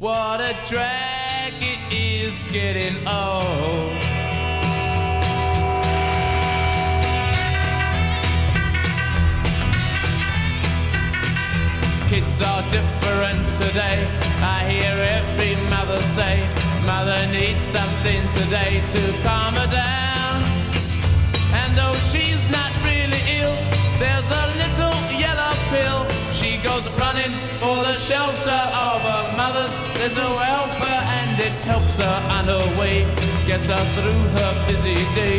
What a drag it is getting old. Kids are different today. I hear every mother say, mother needs something today to calm her down. And though she's not really ill, there's a little yellow pill. She goes running for the shelter of her mother's little helper, and it helps her on her way, gets her through her busy day.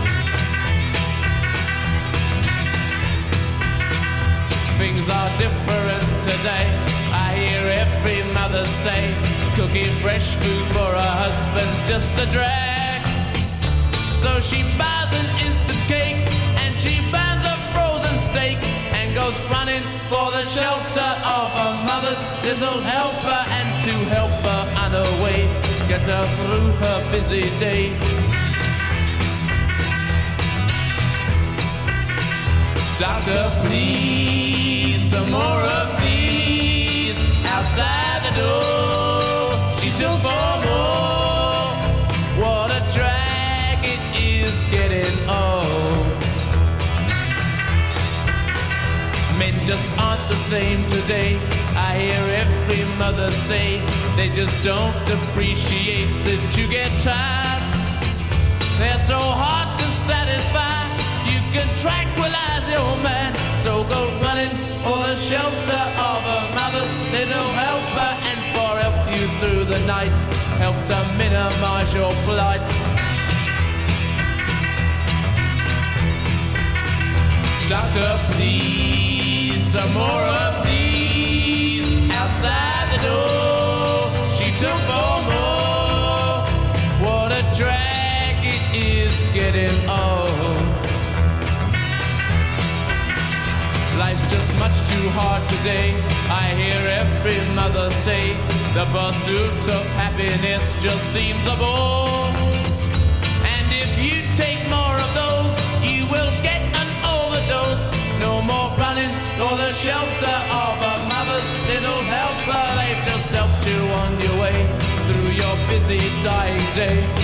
Things are different today. I hear every mother say, cooking fresh food for her husband's just a drag. So she buys an instant cake and she burns a frozen steak and goes running for the shelter of her mother's little helper, and to help her on her way, get her through her busy day. Doctor, please, some more of these outside the door. She took for more. What a drag it is getting old. Men just aren't the same today. I hear every mother say they just don't appreciate that you get tired. They're so hard to satisfy. You can tranquilize your man, so go running for the shelter of a mother's little helper, and for help you through the night, help to minimize your plight. Doctor, please, some more of these outside the door. She took for more. What a drag it is getting old. Life's just much too hard today. I hear every mother say the pursuit of happiness just seems a bore. And if you take more of those, you will get an overdose. No more running for the shelter of a mother's little helper. They've just helped you on your way through your busy dying day.